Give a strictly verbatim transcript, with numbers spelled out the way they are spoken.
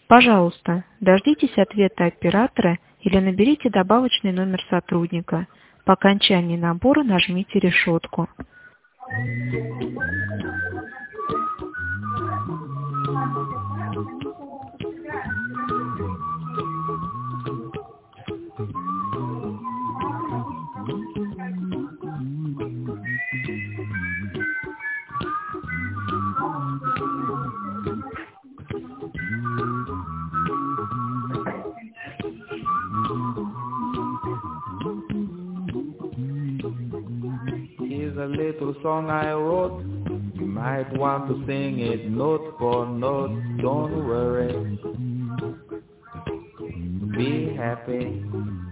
Пожалуйста, дождитесь ответа оператора или наберите добавочный номер сотрудника. По окончании набора нажмите решетку. Here's a little song I wrote. You might want to sing it note for note. Don't worry. Be happy.